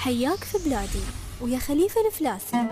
حياك في بلادي ويا خليفة الفلاسي.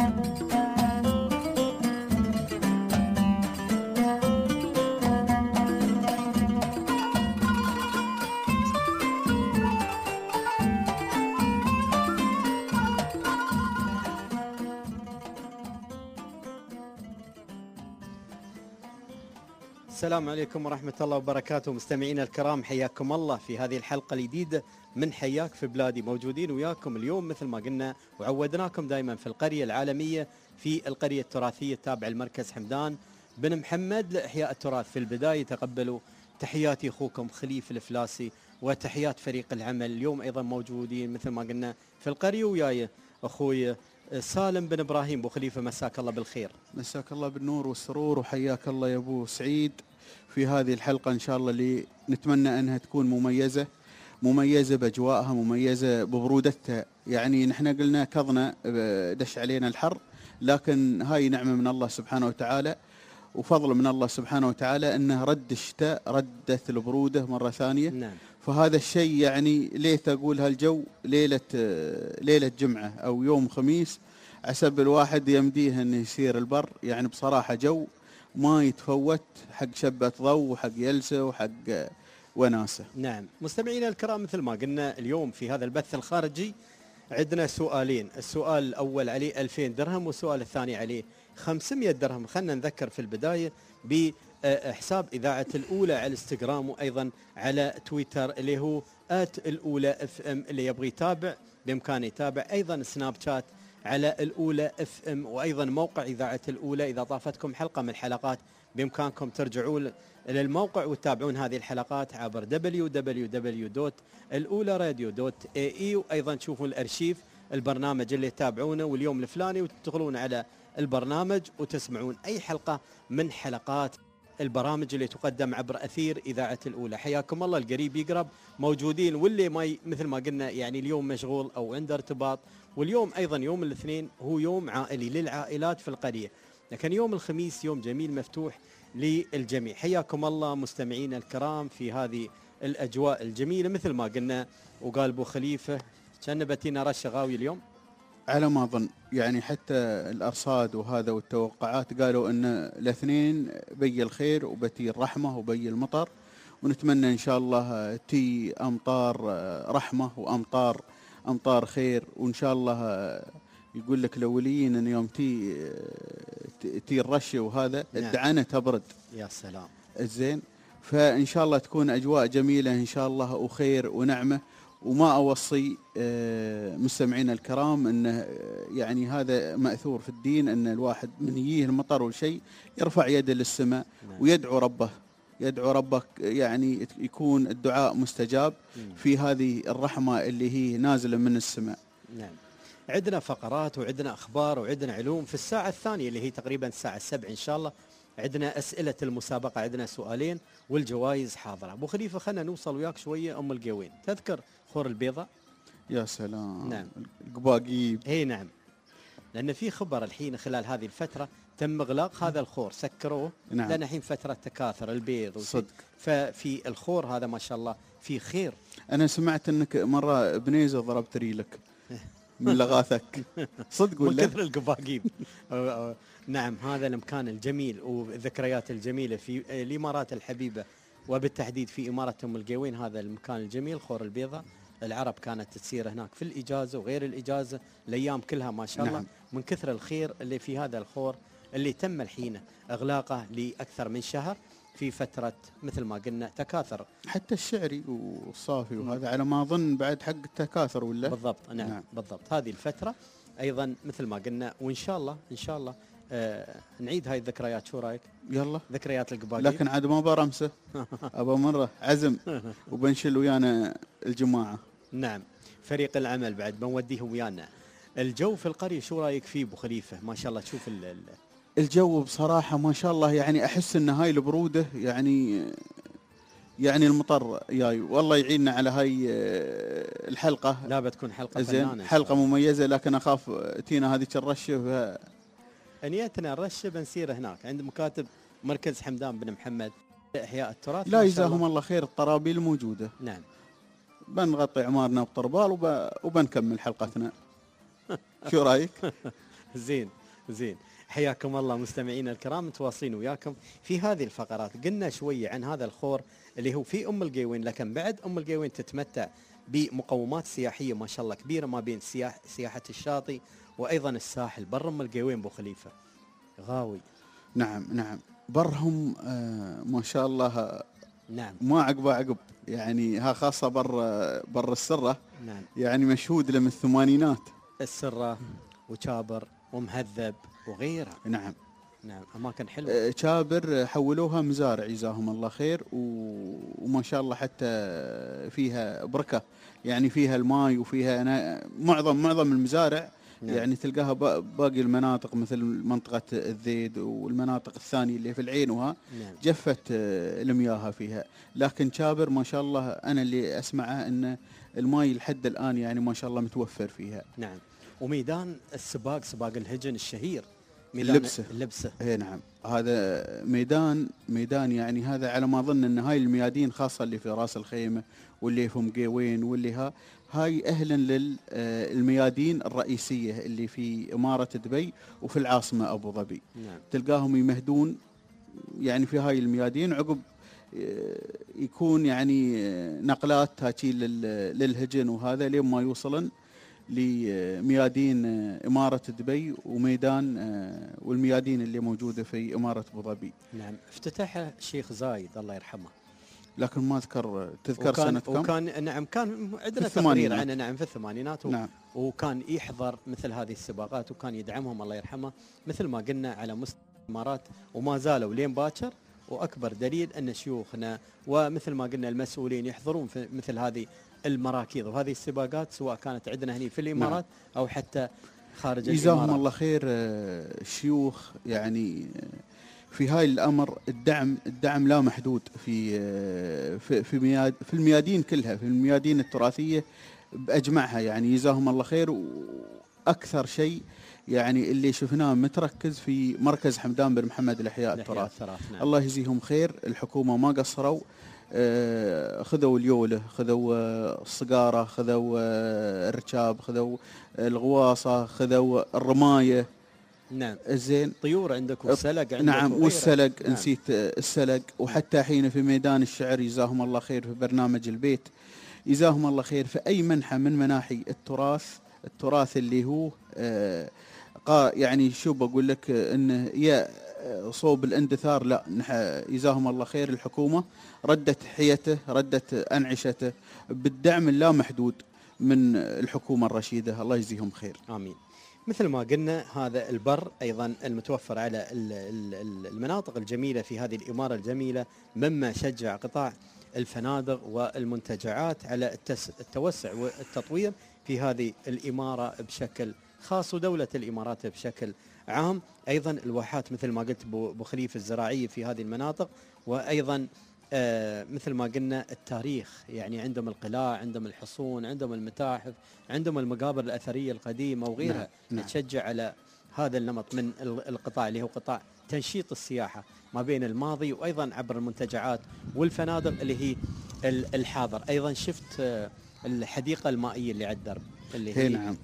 السلام عليكم ورحمة الله وبركاته. مستمعينا الكرام، حياكم الله في هذه الحلقة الجديدة من حياك في بلادي. موجودين وياكم اليوم مثل ما قلنا وعودناكم دائما في القرية العالمية، في القرية التراثية التابعة لمركز حمدان بن محمد لإحياء التراث. في البداية تقبلوا تحياتي أخوكم خليفة الفلاسي وتحيات فريق العمل. اليوم أيضا موجودين مثل ما قلنا في القرية وياي أخوي سالم بن إبراهيم. أبو خليفة مساك الله بالخير. مساك الله بالنور والسرور وحياك الله يا أبو سعيد في هذه الحلقة إن شاء الله اللي نتمنى أنها تكون مميزة بأجواءها، مميزة ببرودتها. يعني نحن قلنا كظنا دش علينا الحر، لكن هاي نعمة من الله سبحانه وتعالى وفضل من الله سبحانه وتعالى أنه رد الشتاء، ردت البرودة مرة ثانية. نعم. فهذا الشيء يعني ليت أقول هالجو ليلة جمعة أو يوم خميس عسب الواحد يمديه أنه يسير البر. يعني بصراحة جو ما يتفوت، حق شبة ضوء وحق يلسة وحق وناسة. نعم مستمعينا الكرام، مثل ما قلنا اليوم في هذا البث الخارجي عندنا سؤالين. السؤال الأول عليه 2000 درهم والسؤال الثاني عليه 500 درهم. خلنا نذكر في البداية بحساب إذاعة الأولى على الانستغرام وأيضا على تويتر اللي هو @الأولى FM. اللي يبغي يتابع بإمكانه يتابع. أيضا سناب شات على الأولى FM، وأيضا موقع إذاعة الأولى. إذا طافتكم حلقة من الحلقات بإمكانكم ترجعوا للموقع وتتابعون هذه الحلقات عبر www.الأولى-radio.ae، وأيضا تشوفون الأرشيف البرنامج اللي تتابعونه واليوم الفلاني، وتدخلون على البرنامج وتسمعون أي حلقة من حلقات البرامج اللي تقدم عبر أثير إذاعة الأولى. حياكم الله. القريب يقرب موجودين، واللي ما مثل ما قلنا يعني اليوم مشغول أو عنده ارتباط. واليوم أيضا يوم الاثنين هو يوم عائلي للعائلات في القرية، لكن يوم الخميس يوم جميل مفتوح للجميع. حياكم الله مستمعينا الكرام في هذه الأجواء الجميلة مثل ما قلنا. وقال أبو خليفة كان بتينا رشة غاوي اليوم على ما أظن، يعني حتى الأرصاد وهذا والتوقعات قالوا أن الاثنين بي الخير وبتي الرحمة وبي المطر، ونتمنى إن شاء الله تي أمطار رحمة وأمطار خير. وإن شاء الله يقول لك الأوليين أن يوم تي الرش وهذا الدعنة تبرد. يا سلام. الزين، فإن شاء الله تكون أجواء جميلة إن شاء الله وخير ونعمة. وما أوصي مستمعينا الكرام أنه يعني هذا مأثور في الدين أن الواحد من يجيه المطر والشيء يرفع يده للسماء ويدعو ربه، يدعو ربك، يعني يكون الدعاء مستجاب في هذه الرحمة اللي هي نازلة من السماء. نعم. عندنا فقرات وعندنا أخبار وعندنا علوم في الساعة الثانية اللي هي تقريبا الساعة 7 إن شاء الله. عندنا أسئلة المسابقة، عندنا سؤالين والجوائز حاضرة. أبو خليفة خلنا نوصل وياك شوية أم القوين. تذكر خور البيضة؟ يا سلام. نعم. القباقيب. اي نعم، لأن في خبر الحين خلال هذه الفترة تم إغلاق هذا الخور، سكروه. نعم. لأن الحين فترة تكاثر البيض صدق. ففي الخور هذا ما شاء الله في خير. أنا سمعت أنك مرة بنيزة ضربت ريلك من لغاثك. صدق ولا؟ من كثر القباقيب. نعم، هذا المكان الجميل والذكريات الجميلة في الإمارات الحبيبة، وبالتحديد في إمارة أم القوين. هذا المكان الجميل خور البيضة. العرب كانت تسير هناك في الإجازة وغير الإجازة الأيام كلها ما شاء الله. نعم. من كثر الخير اللي في هذا الخور اللي تم الحين إغلاقه لأكثر من شهر في فترة مثل ما قلنا تكاثر. حتى الشعري والصافي وهذا على ما أظن بعد حق التكاثر ولا؟ بالضبط. نعم بالضبط. هذه الفترة أيضا مثل ما قلنا، وإن شاء الله إن شاء الله نعيد هاي الذكريات. شو رايك؟ يلا. ذكريات القباقيب. لكن عاد ما برمسه. أبا مرة عزم وبنشل ويانا الجماعة. نعم، فريق العمل بعد بنوديهم ويانا. الجو في القرية شو رايك فيه أبو خليفة؟ ما شاء الله تشوف الجو بصراحة ما شاء الله، يعني أحس إن هاي البرودة يعني المطر جاي. والله يعيننا على هاي الحلقة. لا بتكون حلقة زين، حلقة مميزة، لكن أخاف تينا هذه الرشة. نيتنا الرشة بنسير هناك عند مكاتب مركز حمدان بن محمد إحياء التراث. لا يجزاهم الله خير، الطرابيل موجودة. نعم. بنغطي عمارنا بطربال وبنكمل حلقتنا. شو رايك؟ زين زين. حياكم الله مستمعينا الكرام، متواصلين وياكم في هذه الفقرات. قلنا شوية عن هذا الخور اللي هو في أم القيوين، لكن بعد أم القيوين تتمتع بمقومات سياحية ما شاء الله كبيرة ما بين سياحة الشاطئ وأيضا الساحل. بر أم القيوين أبو خليفة غاوي. نعم نعم، برهم ما شاء الله. نعم ما عقب يعني، ها خاصة بر السرة. نعم، يعني مشهود له من الثمانينات. السرة وشابر ومهذب وغيرها. نعم نعم، أماكن حلوة. شابر حولوها مزارع جزاهم الله خير، وما شاء الله حتى فيها بركة، يعني فيها الماء وفيها معظم المزارع. نعم. يعني تلقاها باقي المناطق مثل منطقة الذيد والمناطق الثانية اللي في العين نعم. جفت المياه فيها. لكن شابر ما شاء الله أنا اللي أسمعه أن الماء لحد الآن يعني ما شاء الله متوفر فيها. نعم. وميدان السباق، سباق الهجن الشهير، ميدان اللبسة. اي نعم، هذا ميدان يعني هذا على ما اظن ان هاي الميادين خاصه اللي في راس الخيمه واللي في مقيوين واللي هاي اهلا للميادين الرئيسيه اللي في اماره دبي وفي العاصمه ابو ظبي. نعم. تلقاهم يمهدون يعني في هاي الميادين، عقب يكون يعني نقلات تاكي للهجن وهذا لين ما يوصلن لميادين إمارة دبي وميدان والميادين اللي موجودة في إمارة أبو ظبي. نعم. افتتحها الشيخ زايد الله يرحمه، لكن ما تذكر سنة كم؟ وكان نعم كان عندنا في تقرير عنه. نعم في الثمانينات. نعم. وكان يحضر مثل هذه السباقات وكان يدعمهم الله يرحمه، مثل ما قلنا على مستوى الإمارات، وما زالوا لين باكر. وأكبر دليل أن شيوخنا ومثل ما قلنا المسؤولين يحضرون في مثل هذه المراكيض وهذه السباقات، سواء كانت عندنا هنا في الإمارات أو حتى خارج الإمارات. جزاهم الله خير الشيوخ يعني في هاي الأمر. الدعم لا محدود في الميادين كلها، في الميادين التراثية بأجمعها يعني جزاهم الله خير. وأكثر شيء يعني اللي شفناه متركز في مركز حمدان بن محمد الأحياء التراث. نعم. الله يجزيهم خير، الحكومة ما قصروا. خذوا اليوله، خذوا الصقارة، خذوا الركاب، خذوا الغواصة، خذوا الرماية. نعم. زين. طيور عندك والسلق عندك. نعم والسلق. نعم. نسيت السلق. وحتى حين في ميدان الشعر جزاهم الله خير في برنامج البيت جزاهم الله خير في أي منحة من مناحي التراث اللي هو يعني شو بقول لك انه يا صوب الاندثار. لا جزاهم الله خير الحكومة ردت حيته، ردت أنعشته بالدعم اللامحدود من الحكومة الرشيدة. الله يجزيهم خير. آمين. مثل ما قلنا هذا البر أيضا المتوفر على المناطق الجميلة في هذه الإمارة الجميلة، مما شجع قطاع الفنادق والمنتجعات على التوسع والتطوير في هذه الإمارة بشكل خاص ودولة الإمارات بشكل عام. أيضا الواحات مثل ما قلت أبو خليفة الزراعية في هذه المناطق، وأيضا مثل ما قلنا التاريخ، يعني عندهم القلاع، عندهم الحصون، عندهم المتاحف، عندهم المقابر الأثرية القديمة وغيرها. نعم. تشجع على هذا النمط من القطاع اللي هو قطاع تنشيط السياحة ما بين الماضي وأيضا عبر المنتجعات والفنادق اللي هي الحاضر. أيضا شفت الحديقة المائية اللي على الدرب اللي هي نعم.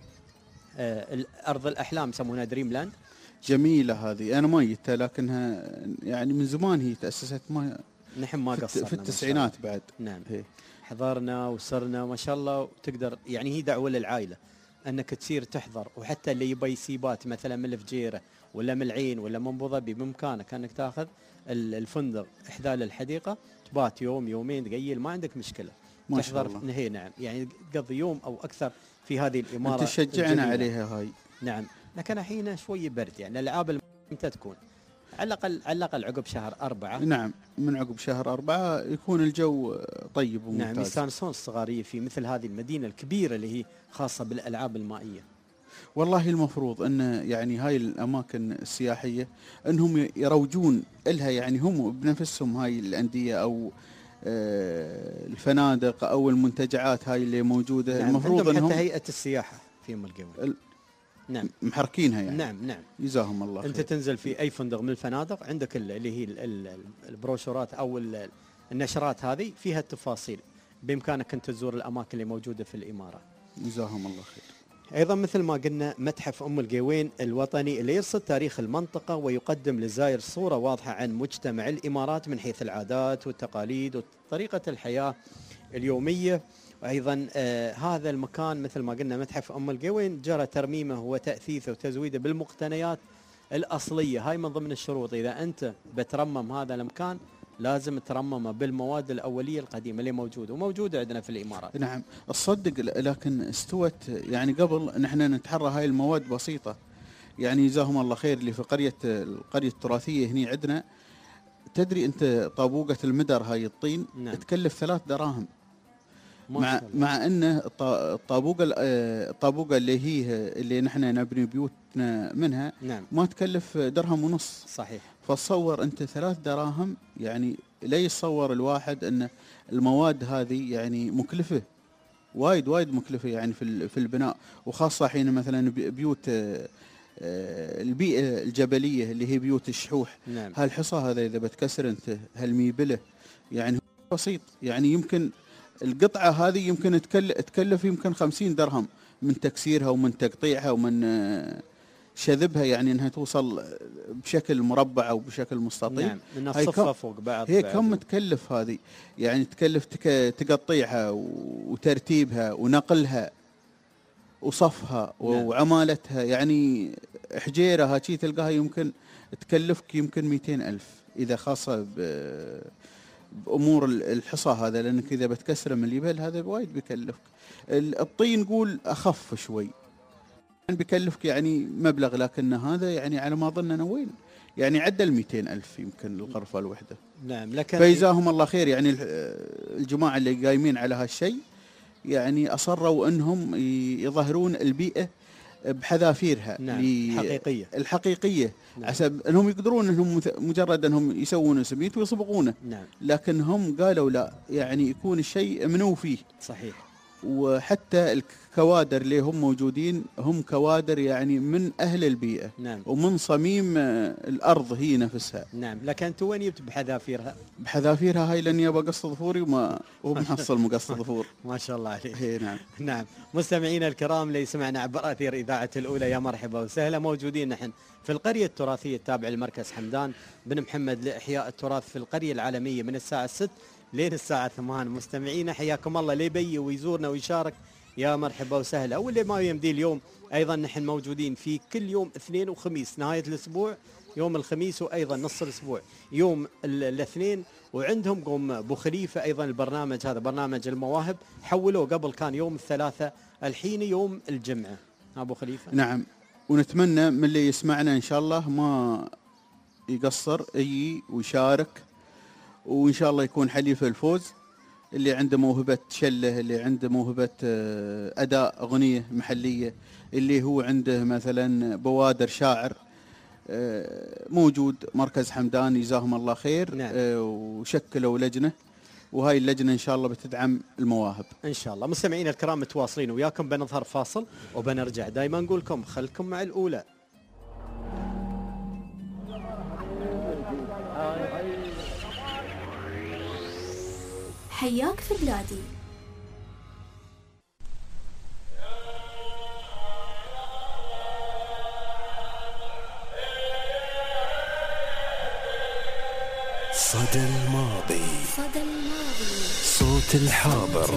أرض الأحلام يسمونها دريم لاند. جميلة هذه، أنا ما جيتها لكنها يعني من زمان هي تأسست نحن ما قصرنا في التسعينات بعد. نعم. هي. حضرنا وصرنا ما شاء الله. وتقدر يعني هي دعوة للعائلة أنك تصير تحضر، وحتى اللي يبي يسيبات مثلا من الفجيرة ولا من العين ولا من أبو ظبي بإمكانك أنك تأخذ الفندق إحدى الحديقة، تبات يوم يومين تقيل ما عندك مشكلة. ما شاء تحضر الله. هي نعم، يعني تقضي يوم أو أكثر في هذه الإمارة. أنت تشجعنا عليها هاي. نعم. لكن الحين شوي برد، يعني الألعاب متى تكون؟ على الأقل عقب شهر 4. نعم، من عقب شهر 4 يكون الجو طيب وممتاز. نعم، يستانسون الصغارية في مثل هذه المدينة الكبيرة اللي هي خاصة بالألعاب المائية. والله المفروض أن يعني هاي الأماكن السياحية أنهم يروجون لها، يعني هم بنفسهم هاي الأندية أو الفنادق أو المنتجعات هاي اللي موجودة. نعم. المفروض أنهم حتى هيئة السياحة في أم القوي. نعم. محركينها يعني. نعم نعم. جزاهم الله خير. أنت تنزل في أي فندق من الفنادق عندك اللي هي البروشورات أو النشرات هذه فيها التفاصيل. بإمكانك أن تزور الأماكن اللي موجودة في الإمارات. جزاهم الله خير. أيضا مثل ما قلنا متحف أم القوين الوطني اللي يرصد تاريخ المنطقة ويقدم للزائر صورة واضحة عن مجتمع الإمارات من حيث العادات والتقاليد وطريقة الحياة اليومية. وأيضا هذا المكان مثل ما قلنا متحف أم القوين جرى ترميمه وتأثيثه وتزويده بالمقتنيات الأصلية. هاي من ضمن الشروط، إذا أنت بترمم هذا المكان لازم ترممه بالمواد الأولية القديمة اللي موجودة وموجودة عندنا في الإمارات. نعم أصدق، لكن استوت يعني قبل نحن نتحرى هاي المواد بسيطة. يعني جزاهم الله خير اللي في القرية التراثية هني عندنا، تدري أنت طابوقة المدر هاي الطين نعم. تكلف 3 دراهم، مع أنه الطابوقة اللي نحن نبني بيوتنا منها نعم. ما تكلف 1.5 درهم. صحيح. فتصور أنت 3 دراهم، يعني لا يتصور الواحد أن المواد هذه يعني مكلفة، وايد مكلفة يعني في البناء، وخاصة حين مثلا بيوت البيئة الجبلية اللي هي بيوت الشحوح. نعم. هالحصى هذا إذا بتكسر أنت هالميبلة يعني بسيط، يعني يمكن القطعة هذه يمكن تكلف يمكن 50 درهم من تكسيرها ومن تقطيعها ومن شذبها، يعني انها توصل بشكل مربع او بشكل مستطيل. نعم. انها تصفى فوق بعض. هي كم تكلف هذه، يعني تكلف تقطيعها وترتيبها ونقلها وصفها. نعم. وعمالتها، يعني حجيرة هاتشي تلقاها يمكن تكلفك يمكن 200,000 إذا خاصة بأمور الحصى هذا، لأنك إذا بتكسره من الجبل هذا وايد بيكلفك. الطين نقول أخف شوي، يعني بيكلفك يعني مبلغ، لكن هذا يعني على ما أظن أنا وين يعني عدل 200,000 يمكن الغرفة الوحدة. نعم. لكن فجزاهم الله خير يعني الجماعة اللي قايمين على هالشيء، يعني أصروا أنهم يظهرون البيئة بحذافيرها. نعم. الحقيقية. نعم. حسب أنهم يقدرون أنهم مجرد أنهم يسوون سميت ويصبغونه. نعم. لكن هم قالوا لا، يعني يكون الشيء منو فيه. صحيح. وحتى الكوادر اللي هم موجودين هم كوادر يعني من أهل البيئة. نعم. ومن صميم الأرض هي نفسها. نعم. لكن أنت وين جبت بحذافيرها؟ بحذافيرها هاي لأني أبغى قص ظفوري ومحصل مقص ظفور. ما شاء الله عليك. نعم. نعم. مستمعينا الكرام اللي يسمعنا عبر أثير إذاعة الأولى، يا مرحبا وسهلا. موجودين نحن في القرية التراثية التابعة لمركز حمدان بن محمد لإحياء التراث في القرية العالمية من الساعة 6 لين الساعة 8. مستمعينا حياكم الله، اللي يبي ويزورنا ويشارك يا مرحبا وسهلا. واللي ما يمدي اليوم أيضا نحن موجودين في كل يوم اثنين وخميس، نهاية الأسبوع يوم الخميس، وأيضا نص الأسبوع يوم الاثنين. وعندهم قوم أبو خليفة أيضا البرنامج هذا برنامج المواهب حولوه، قبل كان يوم الثلاثاء الحين يوم الجمعة. أبو خليفة. نعم. ونتمنى من اللي يسمعنا إن شاء الله ما يقصر يجي ويشارك، وإن شاء الله يكون حليف الفوز. اللي عنده موهبة شله، اللي عنده موهبة أداء أغنية محلية، اللي هو عنده مثلا بوادر شاعر، موجود مركز حمدان جزاهم الله خير. نعم. وشكلوا لجنة، وهاي اللجنة إن شاء الله بتدعم المواهب إن شاء الله. مستمعين الكرام متواصلين وياكم، بنظهر فاصل وبنرجع. دايما نقول لكم خلكم مع الأولى. حياك في بلادي. صدى الماضي، صوت الحاضر.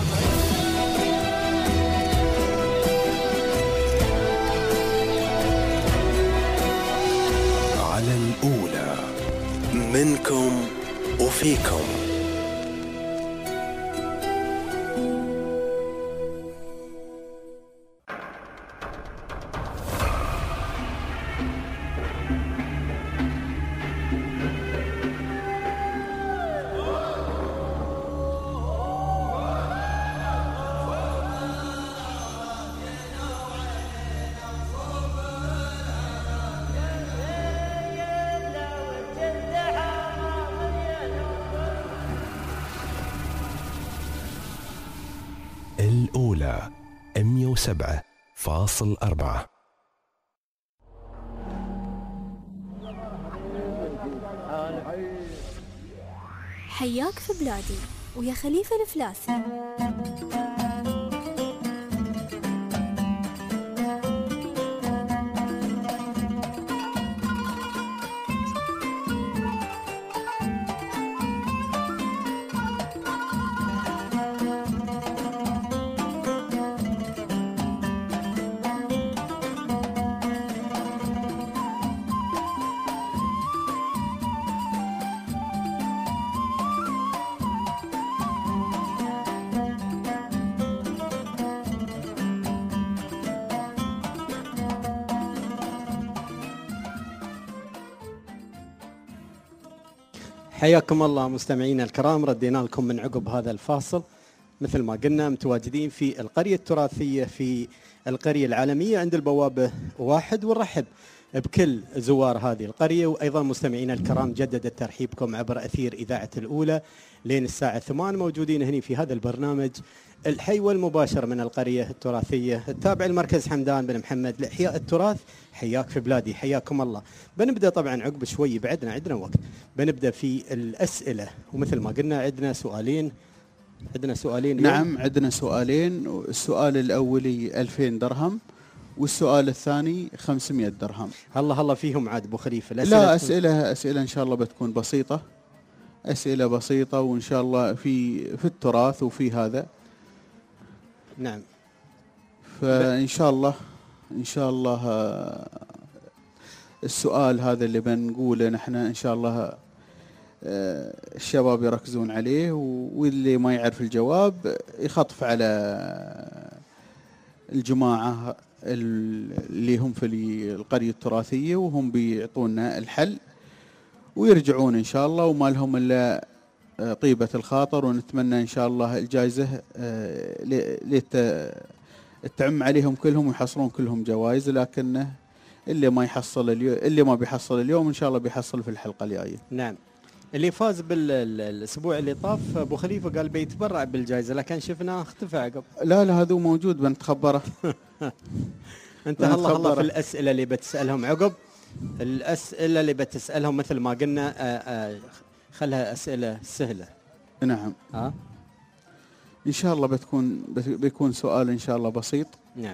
على الأولى، منكم وفيكم. الأولى 107.4. حياك في بلادي. ويا خليفة الفلاسي. حياكم الله مستمعينا الكرام، ردينا لكم من عقب هذا الفاصل. مثل ما قلنا متواجدين في القرية التراثية في القرية العالمية عند البوابة 1، ونرحب بكل زوار هذه القرية. وأيضا مستمعينا الكرام جدد ترحيبكم عبر أثير إذاعة الأولى لين الساعة 8 موجودين هنا في هذا البرنامج الحي والمباشر من القرية التراثية التابع لمركز حمدان بن محمد لإحياء التراث. حياك في بلادي، حياكم الله. بنبدأ طبعا عقب شوي، عندنا وقت، بنبدأ في الأسئلة. ومثل ما قلنا عندنا سؤالين نعم عندنا سؤالين. السؤال الأولي 2000 درهم والسؤال الثاني 500 درهم. الله فيهم عاد أبو خليفة. لا أسئلة إن شاء الله بتكون بسيطة، أسئلة بسيطة، وإن شاء الله في التراث وفي هذا. نعم. فإن شاء الله السؤال هذا اللي بنقوله نحن إن شاء الله الشباب يركزون عليه، واللي ما يعرف الجواب يخطف على الجماعة اللي هم في القرية التراثية، وهم بيعطونا الحل ويرجعون إن شاء الله، وما لهم إلا طيبة الخاطر. ونتمنى إن شاء الله الجائزة تعم عليهم كلهم ويحصلون كلهم جوائز، لكنه اللي ما بيحصل اليوم إن شاء الله بيحصل في الحلقة الجاية. نعم. اللي فاز بالاسبوع اللي طاف ابو خليفه قال بيتبرع بالجائزه، لكن شفناه اختفى عقب. لا هذا موجود بنتخبره. انت الله في الاسئله اللي بتسالهم عقب. الاسئله اللي بتسالهم مثل ما قلنا خلها اسئله سهله. نعم. ان شاء الله بيكون سؤال ان شاء الله بسيط. نعم.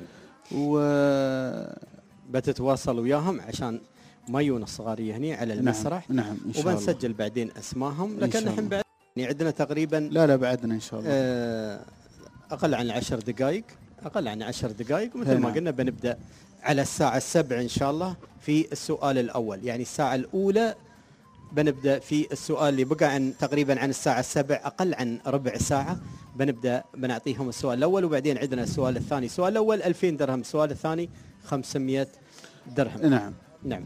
بتتواصل وياهم عشان ما يجون الصغاريه هنا على المسرح. نعم إن شاء الله. وبنسجل بعدين اسمائهم، لكن نحن بعد يعني عندنا تقريبا لا بعدنا ان شاء الله اقل عن 10 دقائق، ومثل ما قلنا بنبدا على الساعه 7 ان شاء الله في السؤال الاول. يعني الساعه الاولى بنبدا في السؤال اللي بقى تقريبا عن الساعه 7 اقل عن ربع ساعه، بنعطيهم السؤال الاول، وبعدين عندنا السؤال الثاني. السؤال الاول 2000 درهم، السؤال الثاني 500 درهم. نعم.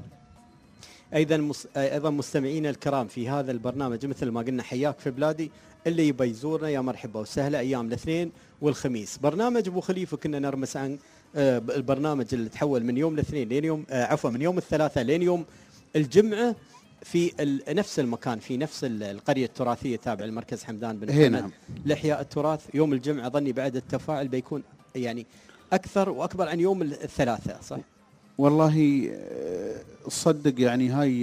ايضا مستمعينا الكرام في هذا البرنامج مثل ما قلنا حياك في بلادي، اللي يبي يزورنا يا مرحبا وسهلا ايام الاثنين والخميس. برنامج ابو خليفه كنا نرمس عن البرنامج اللي تحول من يوم الاثنين لين يوم من يوم الثلاثاء لين يوم الجمعه في نفس المكان، في نفس القريه التراثيه تابع المركز حمدان بن محمد. نعم. لاحياء التراث. يوم الجمعه ظني بعد التفاعل بيكون يعني اكثر واكبر عن يوم الثلاثاء، صح؟ والله صدق يعني هاي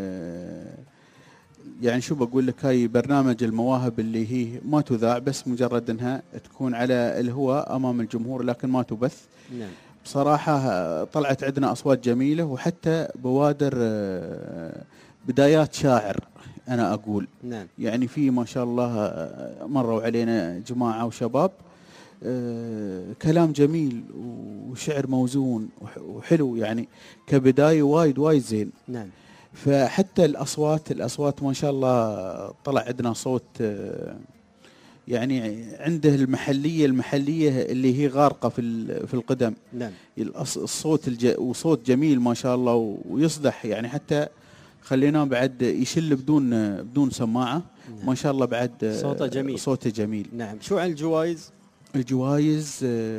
يعني شو بقول لك، هاي برنامج المواهب اللي هي ما تذاع، بس مجرد انها تكون على الهواء امام الجمهور لكن ما تبث. نعم. بصراحة طلعت عندنا اصوات جميلة، وحتى بوادر بدايات شاعر انا اقول. نعم. يعني في ما شاء الله مروا علينا جماعة وشباب كلام جميل وشعر موزون وحلو، يعني كبداية وايد زين. نعم. فحتى الأصوات ما شاء الله طلع عندنا صوت يعني عنده المحلية اللي هي غارقة في القدم. نعم. الصوت وصوت جميل ما شاء الله ويصدح، يعني حتى خليناه بعد يشل بدون سماعة. نعم. ما شاء الله بعد صوته جميل. نعم. شو عن الجوائز؟ الجوائز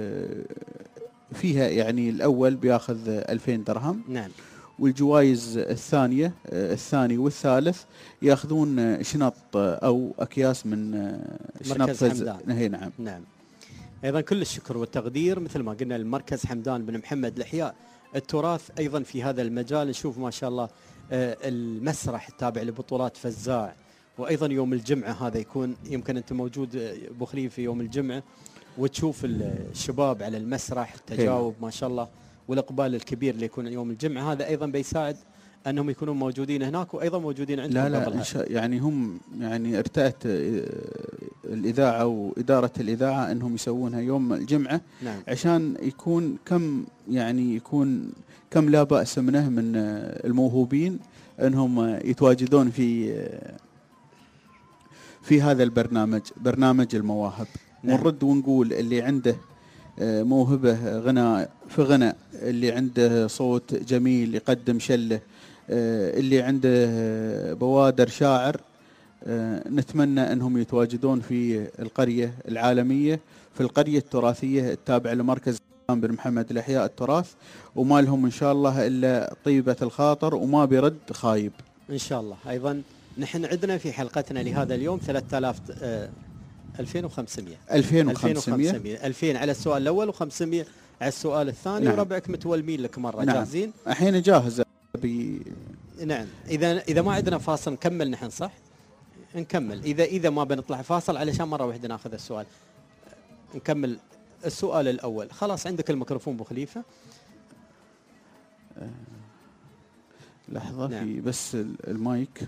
فيها يعني الأول بياخذ 2000 درهم. نعم. والجوائز الثاني والثالث ياخذون شنط أو أكياس من مركز حمدان. نعم. أيضا كل الشكر والتقدير مثل ما قلنا المركز حمدان بن محمد لإحياء التراث. أيضا في هذا المجال نشوف ما شاء الله المسرح التابع لبطولات فزاع وايضا يوم الجمعه هذا يكون يمكن انت موجود ابو خليفه يوم الجمعه وتشوف الشباب على المسرح التجاوب ما شاء الله والاقبال الكبير اللي يكون يوم الجمعه، هذا ايضا بيساعد انهم يكونون موجودين هناك وايضا موجودين عندكم لا قبلها. يعني هم يعني ارتأت الإذاعة وإدارة الإذاعة أنهم يسوونها يوم الجمعة. نعم. عشان يكون كم لا بأس منه من الموهوبين أنهم يتواجدون في هذا البرنامج، برنامج المواهب. نعم. ونرد ونقول اللي عنده موهبة غناء في غناء، اللي عنده صوت جميل يقدم شله، اللي عنده بوادر شاعر، نتمنى أنهم يتواجدون في القرية العالمية، في القرية التراثية التابعة لمركز بن محمد لإحياء التراث، وما لهم إن شاء الله إلا طيبة الخاطر وما بيرد خايب ان شاء الله. ايضا نحن عندنا في حلقتنا لهذا اليوم 2500 2000 على السؤال الاول و500 على السؤال الثاني. نعم. وربعك متولمين لك مره. نعم. جاهزين؟ الحين جاهزة نعم. اذا ما عندنا فاصل نكمل نحن، صح؟ نكمل. اذا ما بنطلع فاصل علشان مره واحده ناخذ السؤال. نكمل السؤال الاول. خلاص عندك الميكروفون ابو خليفه. لحظة. نعم. في بس المايك.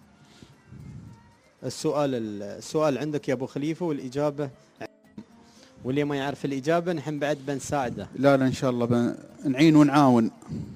السؤال عندك يا ابو خليفه والاجابه، واللي ما يعرف الاجابه نحن بعد بنساعده. لا إن شاء الله نعين ونعاون.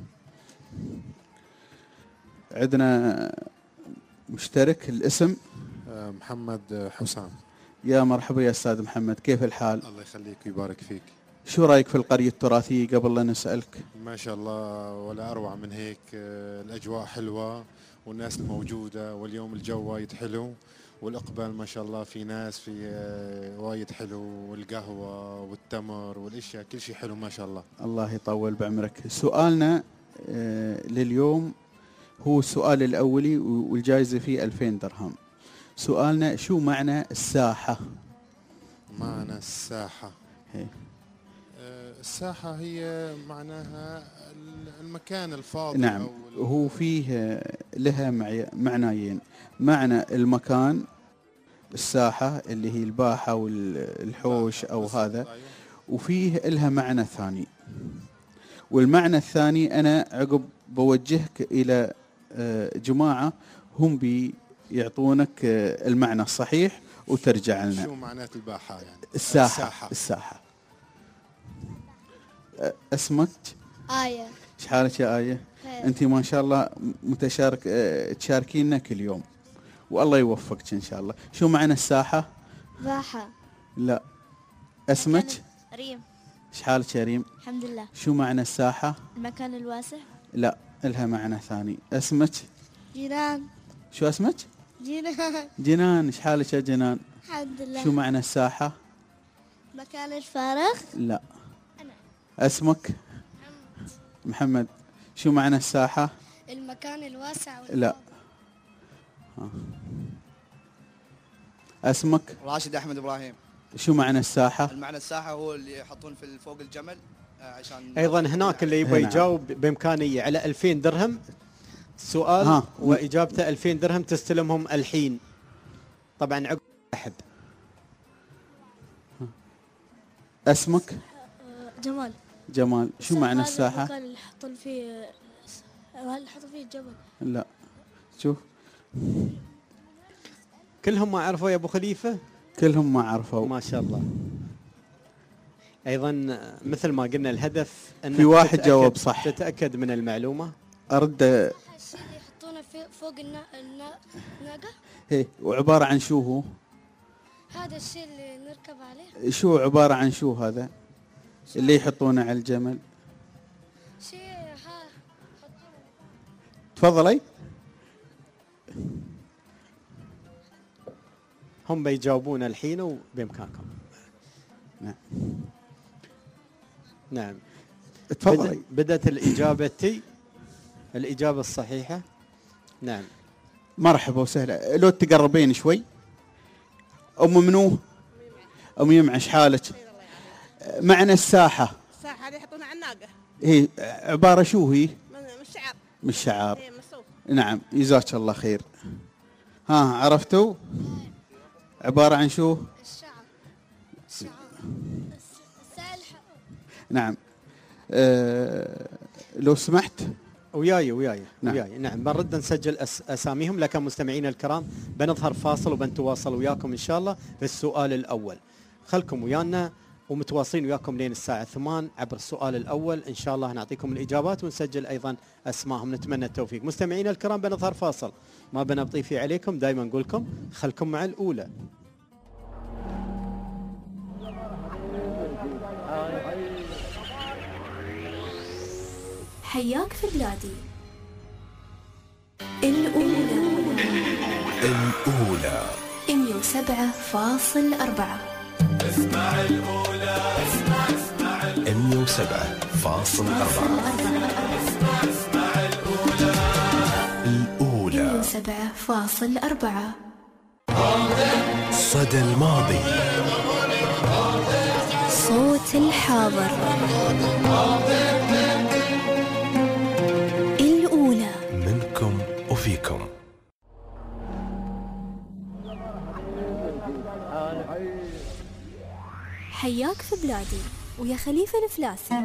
عندنا مشترك الاسم محمد حسام. يا مرحبا يا أستاذ محمد، كيف الحال؟ الله يخليك ويبارك فيك. شو رأيك في القرية التراثية قبل لا نسألك؟ ما شاء الله ولا أروع من هيك. الأجواء حلوة والناس الموجودة، واليوم الجو وايد حلو والإقبال ما شاء الله، في ناس في وايد حلو، والقهوة والتمر والأشياء كل شيء حلو ما شاء الله. الله يطول بعمرك. سؤالنا لليوم هو السؤال الأولي والجائزة فيه 2000 درهم. سؤالنا شو معنى الساحة؟ معنى الساحة. هي. الساحة هي معناها المكان الفاضي. نعم. هو فيه لها معنيين. معنى المكان الساحة اللي هي الباحة والحوش أو هذا، وفيه لها معنى ثاني. والمعنى الثاني أنا عقب بوجهك إلى جماعة هم بيعطونك المعنى الصحيح وترجع لنا. شو معنات الباحة يعني؟ الساحة. اسمك؟ آية. ايش حالك يا آية؟ انت ما شاء الله متشارك تشاركينا كل يوم والله يوفقك ان شاء الله. شو معنى الساحة؟ باحة. لا. اسمك؟ ريم. ايش حالك يا ريم؟ الحمد لله. شو معنى الساحة؟ المكان الواسع. لا لها معنى ثاني. اسمك؟ جنان. شو اسمك؟ جنان. جنان. ايش حالك يا جنان؟ الحمد لله. شو معنى الساحة؟ مكان الفارغ. لا. اسمك؟ محمد. شو معنى الساحة؟ المكان الواسع. لا. اسمك؟ راشد احمد ابراهيم. شو معنى الساحة؟ المعنى الساحة هو اللي يحطون في فوق الجمل عشان ايضا هناك اللي يبغى نعم. يجاوب بامكانيه على 2000 درهم سؤال واجابته 2000 درهم تستلمهم الحين طبعا عقب احب. اسمك؟ جمال. جمال. شو معنى الساحة؟ المكان اللي يحطون فيه الجبل. لا. شوف كلهم ما عرفوا يا ابو خليفه؟ كلهم ما عرفوا. ما شاء الله. ايضا مثل ما قلنا الهدف ان في واحد جاوب صح. تتاكد من المعلومه. ارد. الشيء اللي يحطونه فوق الناقة. هي وعبارة عن شو هو؟ هذا الشيء اللي نركب عليه. شو عبارة عن شو هذا اللي يحطونه على الجمل؟ شيء تفضلي. هم بيجاوبون الحين وبامكانكم. نعم. نعم. تفضلي. بدأت الإجابة الصحيحة. نعم. مرحبا وسهلا. لو تقربين شوي. منو؟ أم يمعة. ايش حالك؟ معنى الساحة. الساحة اللي يحطونها على الناقة. هي عبارة شو هي؟ من الشعر. من الشعار. هي مصوف. نعم. جزاك الله خير. ها عرفتوا عبارة عن شو؟ الساعة نعم. لو سمحت. وياي نعم. نعم بنرد نسجل اساميهم، لكن مستمعينا الكرام بنظهر فاصل وبنتواصل وياكم ان شاء الله في السؤال الاول. خلكم ويانا ومتواصلين وياكم لين الساعة 8 عبر السؤال الأول، إن شاء الله نعطيكم الإجابات ونسجل أيضا أسماءهم، نتمنى التوفيق. مستمعينا الكرام بنظهر فاصل، ما بنبطي فيه عليكم، دائما نقول لكم خلكم مع الأولى. حياك في بلادي الأولى 107.4. اسمع الأولى 107.4. الأولى 107.4. صدى الماضي، صوت الحاضر. الأولى منكم وفيكم. حياك في بلادي ويا خليفة الفلاسي.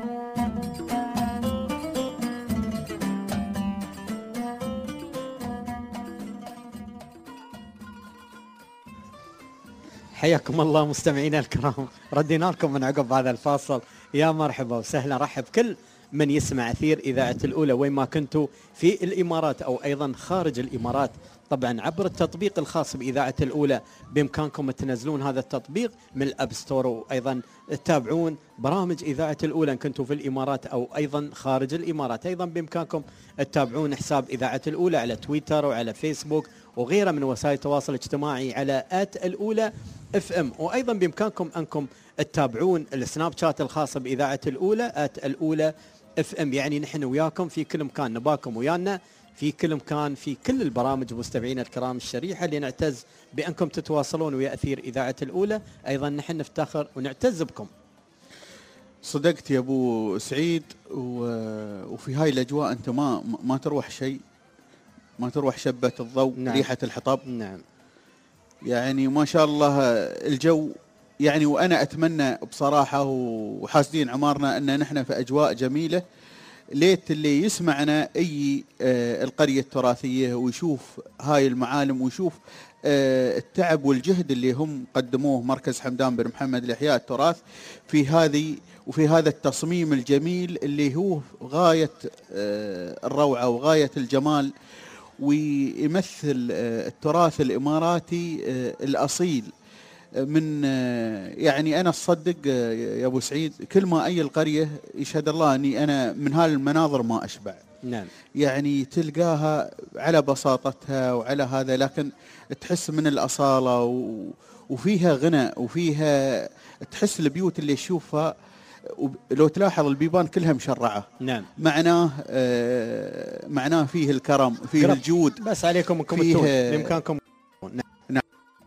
حياكم الله مستمعينا الكرام، ردينا لكم من عقب هذا الفاصل. يا مرحبا وسهلا، رحب كل من يسمع أثير إذاعة الأولى وين ما كنتوا في الإمارات أو أيضا خارج الإمارات. طبعا عبر التطبيق الخاص بإذاعة الأولى بإمكانكم تنزلون هذا التطبيق من الأب ستور، وأيضا تتابعون برامج إذاعة الأولى إن كنتوا في الإمارات أو أيضا خارج الإمارات. أيضا بإمكانكم تتابعون حساب إذاعة الأولى على تويتر وعلى فيسبوك وغيرها من وسائل التواصل الاجتماعي على الأولى FM، وأيضا بإمكانكم أنكم تتابعون السناب شات الخاص بإذاعة الأولى الأولى FM. يعني نحن وياكم في كل مكان، نباكم ويانا في كل مكان في كل البرامج. مستمعينا الكرام الشريحة اللي نعتز بأنكم تتواصلون ويا أثير إذاعة الأولى، أيضا نحن نفتخر ونعتز بكم. صدقت يا أبو سعيد، وفي هاي الأجواء أنت ما تروح شيء، ما تروح شبة الضوء. نعم. ريحة الحطب. نعم. يعني ما شاء الله الجو، يعني وأنا أتمنى بصراحة وحاسدين عمارنا أن نحن في أجواء جميلة. ليت اللي يسمعنا أي القرية التراثية ويشوف هاي المعالم ويشوف التعب والجهد اللي هم قدموه مركز حمدان بن محمد لإحياء التراث في هذه وفي هذا التصميم الجميل اللي هو غاية الروعة وغاية الجمال، ويمثل التراث الإماراتي الأصيل. من يعني أنا أصدق يا أبو سعيد كل ما أي القرية يشهد الله أني أنا من هاي المناظر ما أشبع. نعم. يعني تلقاها على بساطتها وعلى هذا، لكن تحس من الأصالة وفيها غنى، وفيها تحس البيوت اللي تشوفها لو تلاحظ البيبان كلها مشرعة. نعم. معناه فيه الكرم، فيه الجود. بس عليكم انكم تكون بامكانكم. نعم.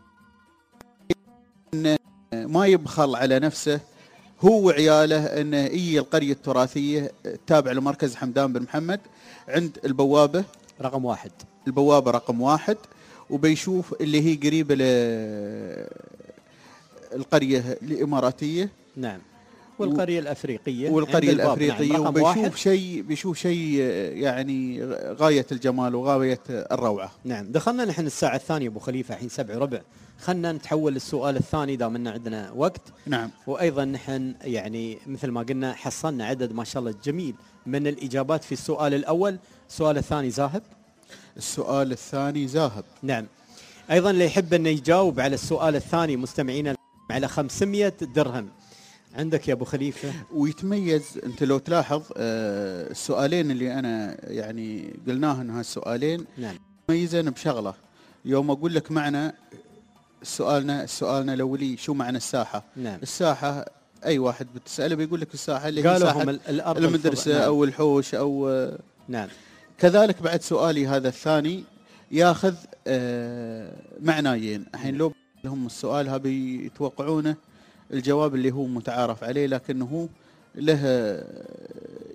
ما يبخل على نفسه هو وعياله ان اي القرية التراثية تابع لمركز حمدان بن محمد عند البوابة رقم 1. البوابة رقم 1، وبيشوف اللي هي قريبة للقرية الإماراتية. نعم. والقرية الأفريقية. والقرية الأفريقية. نعم. وبيشوف شيء يعني غاية الجمال وغاية الروعة. نعم. دخلنا نحن الساعة الثانية أبو خليفة، الحين 7:15. خلنا نتحول للسؤال الثاني دام ان عندنا وقت. نعم. وايضا نحن يعني مثل ما قلنا حصلنا عدد ما شاء الله جميل من الاجابات في السؤال الاول. السؤال الثاني ذاهب. السؤال الثاني ذاهب. نعم. ايضا اللي يحب انه يجاوب على السؤال الثاني مستمعينا على 500 درهم. عندك يا ابو خليفه. ويتميز انت لو تلاحظ السؤالين اللي انا يعني قلناهن هالسؤالين. نعم. ميزن بشغله، يوم اقول لك معنى سؤالنا الاولي شو معنى الساحه. نعم. الساحه اي واحد بتساله بيقول لك الساحه اللي هي ساحه الارض المدرسه. نعم. او الحوش او نعم. كذلك بعد سؤالي هذا الثاني ياخذ معنيين. الحين لو لهم السؤال ها بيتوقعونه الجواب اللي هو متعارف عليه، لكنه له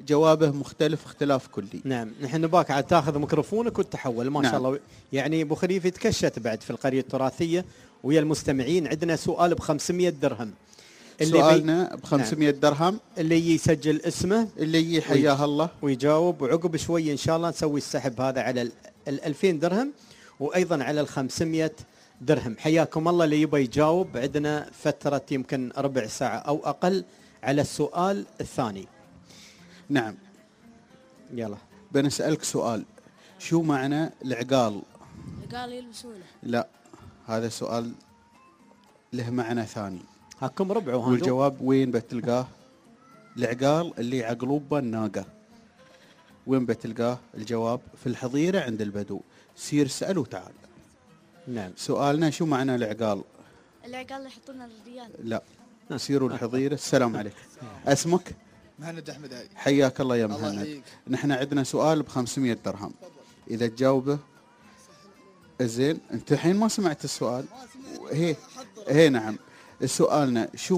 جوابه مختلف اختلاف كلي. نعم، نحن نباك عاد تاخذ ميكروفونك وتتحول ما نعم. شاء الله. يعني ابو خليفه تكشت بعد في القريه التراثيه ويا المستمعين. عندنا سؤال ب 500 درهم. سؤالنا ب 500 درهم. اللي يسجل اسمه اللي يجي حياه الله ويجاوب، وعقب شوي ان شاء الله نسوي السحب هذا على ال 2000 درهم وايضا على ال 500 درهم. حياكم الله. اللي يبغى يجاوب عندنا فتره يمكن ربع ساعه او اقل على السؤال الثاني. نعم. يلا بنسألك سؤال، شو معنى العقال؟ قال يلبسونه. لا، هذا سؤال له معنى ثاني. هاكم ربعه. والجواب وين بتلقاه؟ العقال اللي يعقلوب به الناقة. وين بتلقاه الجواب؟ في الحظيرة عند البدو. سير اسأل وتعال. نعم. سؤالنا شو معنى العقال؟ العقال يحطون الرجال. لا، سيروا الحظيرة. السلام عليكم. اسمك؟ مهند احمد علي. حياك الله يا الله مهند. يحييك. نحن عندنا سؤال ب 500 درهم. إذا تجاوبه زين. أنت الحين ما سمعت السؤال. هي نعم. سؤالنا شو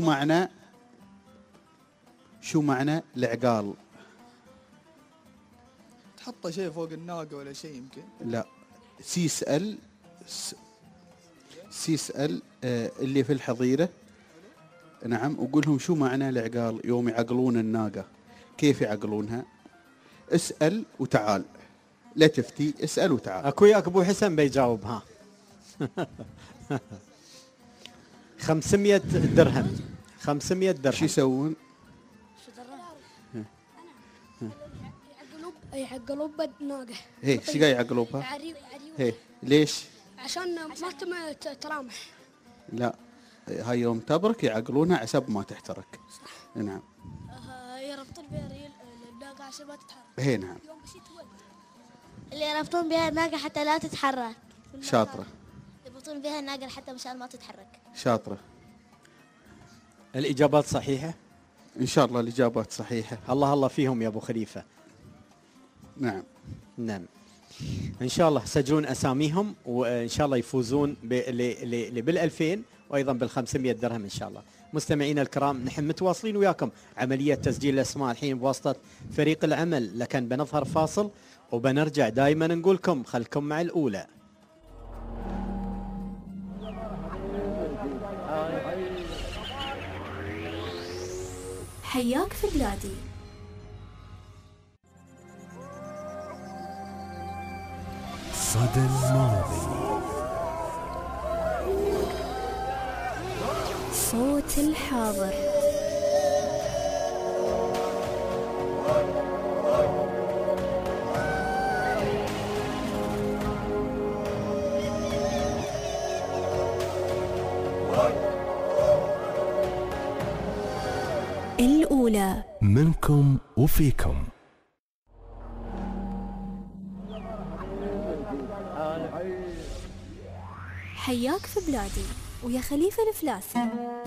معنى العقال؟ تحط شيء فوق الناقه ولا شيء يمكن. لا، سيسأل اللي في الحظيرة. نعم. وقول لهم شو معنى العقال يوم يعقلون الناقة، كيف يعقلونها؟ اسأل وتعال، لا تفتي، اسأل وتعال. اكو وياك ابو حسن بيجاوب. ها 500 درهم. 500 درهم. شو يسوون؟ شو درهم؟ يعقلوب بالناقة. هي شو قاعد يعقلوبها؟ هي ليش؟ عشان ما تم ترامح. لا، هاي يوم تبرك يعقلونها عسب ما تحترق. نعم. يربطون بها الناقة عشان ما تتحرك. هي نعم. اللي يربطون بها الناقة حتى لا تتحرك. شاطرة. يربطون بها الناقة حتى مشان ما تتحرك. شاطرة. الإجابات صحيحة؟ إن شاء الله الإجابات صحيحة. الله الله فيهم يا أبو خليفة. نعم. نعم. إن شاء الله سجلون أساميهم وإن شاء الله يفوزون بال2000 وأيضا بال500 درهم إن شاء الله. مستمعينا الكرام، نحن متواصلين وياكم عملية تسجيل الأسماء الحين بواسطة فريق العمل، لكن بنظهر فاصل وبنرجع دائما نقولكم خلكم مع الأولى. حياك في بلادي. صدى الماضي. صوت الحاضر. الأولى منكم وفيكم. حياك في بلادي ويا خليفة الفلاسي.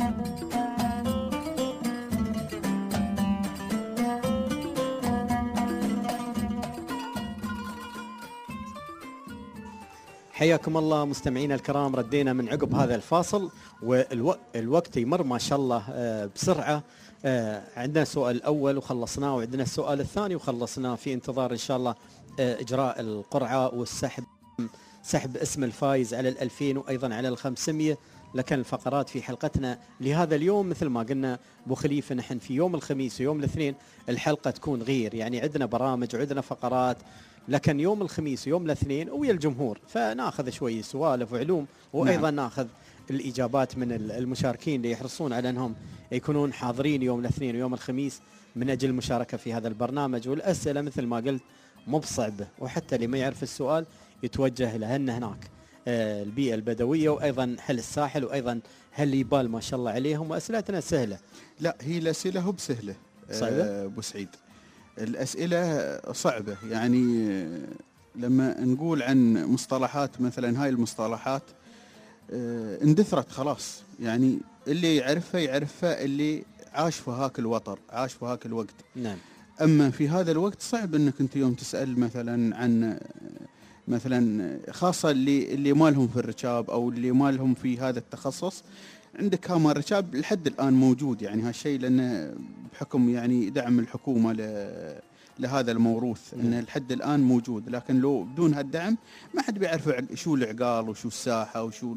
حياكم الله مستمعينا الكرام. ردينا من عقب هذا الفاصل والوقت يمر ما شاء الله بسرعة. عندنا سؤال الأول وخلصناه، وعندنا السؤال الثاني وخلصناه، في انتظار إن شاء الله إجراء القرعة والسحب، سحب اسم الفايز على 2000 وأيضا على 500. لكن الفقرات في حلقتنا لهذا اليوم مثل ما قلنا أبو خليفة، نحن في يوم الخميس ويوم الاثنين الحلقة تكون غير، يعني عندنا برامج وعندنا فقرات، لكن يوم الخميس ويوم الاثنين ويا الجمهور فناخذ شوي سوالف وعلوم، وأيضا ناخذ الإجابات من المشاركين اللي يحرصون على أنهم يكونون حاضرين يوم الاثنين ويوم الخميس من أجل المشاركة في هذا البرنامج. والأسئلة مثل ما قلت مو بصعبة، وحتى اللي ما يعرف السؤال يتوجه لهن هناك البيئة البدوية وأيضا هل الساحل وأيضا هل يبال ما شاء الله عليهم، وأسئلتنا سهلة. لا، هي الأسئلة هو بسهلة أبو سعيد. الأسئلة صعبة، يعني لما نقول عن مصطلحات مثلا، هاي المصطلحات اندثرت خلاص، يعني اللي يعرفها اللي عاش في هاك الوطر، عاش في هاك الوقت. نعم. أما في هذا الوقت صعب أنك أنت يوم تسأل مثلا عن مثلا خاصة اللي ما لهم في الركاب أو اللي ما لهم في هذا التخصص. عندك هام الركاب لحد الآن موجود، يعني هالشيء لأنه بحكم يعني دعم الحكومة لهذا الموروث انه لحد الان موجود، لكن لو بدون هالدعم ما حد بيعرف شو العقال وشو الساحه وشو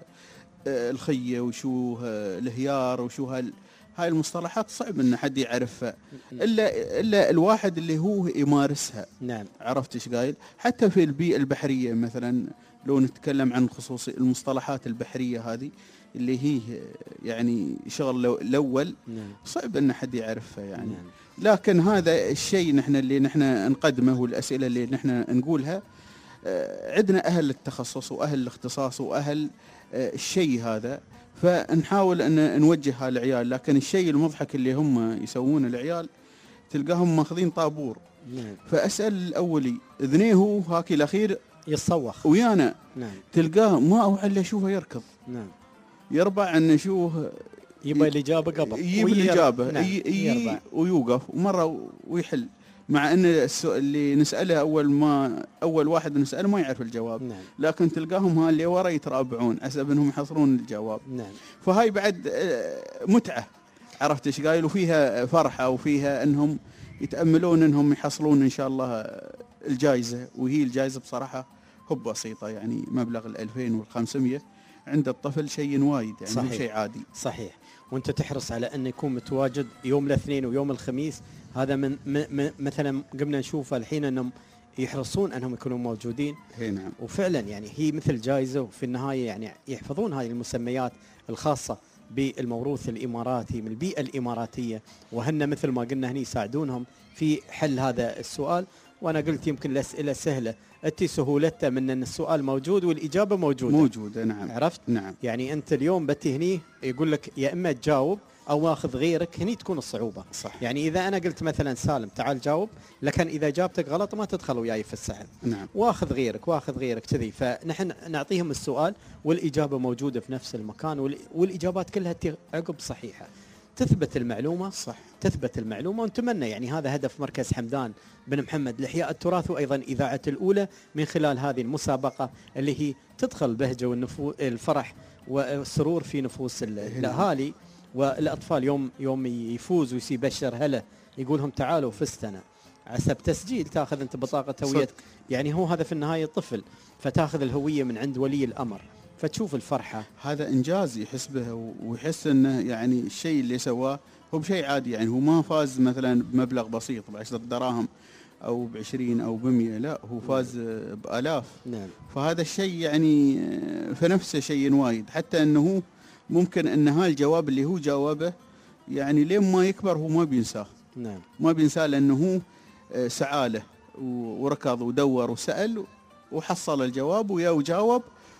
الخيه وشو الهيار وشو هاي المصطلحات صعب ان حد يعرفها الا الواحد اللي هو يمارسها. نعم. عرفت ايش قايل؟ حتى في البيئه البحريه مثلا لو نتكلم عن خصوص المصطلحات البحريه هذه اللي هي يعني شغل الاول، نعم. صعب ان حد يعرفها يعني. نعم. لكن هذا الشيء اللي نحن نقدمه والاسئله اللي نحن نقولها، عندنا اهل التخصص واهل الاختصاص واهل الشيء هذا، فنحاول ان نوجه هالعيال. لكن الشيء المضحك اللي هم يسوون العيال تلقاهم ماخذين طابور. نعم. فاسال الاولي ذنيه هاكي الاخير يتصوخ ويانا. نعم. تلقاه ما اوعى الا اشوفه يركض. نعم. يربع ان نشوفه يبى الاجابه قبل، يجيب الاجابه. نعم. يربع ويوقف ومره ويحل، مع ان اللي نساله اول واحد نساله ما يعرف الجواب. نعم. لكن تلقاهم اللي ورا يترابعون حسب انهم يحصلون الجواب. نعم. فهاي بعد متعه، عرفت ايش قايل، وفيها فرحه وفيها انهم يتاملون انهم يحصلون ان شاء الله الجائزه. وهي الجائزه بصراحه هو بسيطه يعني، مبلغ 2500 عند الطفل شيء وايد يعني، صحيح. شيء عادي. صحيح. وانت تحرص على انه يكون متواجد يوم الاثنين ويوم الخميس. هذا من مثلا قمنا نشوفه الحين انهم يحرصون انهم يكونوا موجودين. نعم. وفعلا يعني هي مثل جائزه، وفي النهايه يعني يحفظون هذه المسميات الخاصه بالموروث الاماراتي من البيئه الاماراتيه، وهن مثل ما قلنا هني يساعدونهم في حل هذا السؤال. وانا قلت يمكن الاسئله سهله، انت سهولتها من ان السؤال موجود والاجابه موجوده. نعم. عرفت؟ نعم. يعني انت اليوم بتي هني يقول لك يا اما تجاوب او ماخذ غيرك، هني تكون الصعوبه. صح. يعني اذا انا قلت مثلا سالم تعال جاوب، لكن اذا اجابتك غلط ما تدخل وياي في السحب. نعم. واخذ غيرك كذي. فنحن نعطيهم السؤال والاجابه موجوده في نفس المكان، والاجابات كلها عقب صحيحه. تثبت المعلومه. صح. تثبت المعلومه. ونتمنى يعني هذا هدف مركز حمدان بن محمد لاحياء التراث، وايضا اذاعه الاولى من خلال هذه المسابقه اللي هي تدخل البهجه والفرح والسرور في نفوس الاهالي والاطفال. يوم يفوز ويبشر هلا يقولهم تعالوا فزت انا، حسب تسجيل تاخذ انت بطاقه هويه. يعني هو هذا في النهايه طفل، فتاخذ الهويه من عند ولي الامر، فتشوف الفرحه. هذا انجاز يحس به ويحس انه يعني الشيء اللي سواه هو بشيء عادي. يعني هو ما فاز مثلا بمبلغ بسيط ب10 دراهم او ب20 او ب100، لا هو فاز بالاف. نعم. فهذا الشيء يعني في نفسه شيء وايد، حتى انه ممكن ان هاي الجواب اللي هو جاوبه يعني لين ما يكبر هو ما بينساه. نعم. ما بينساه لانه هو سعاله وركض ودور وسال وحصل الجواب وجاوب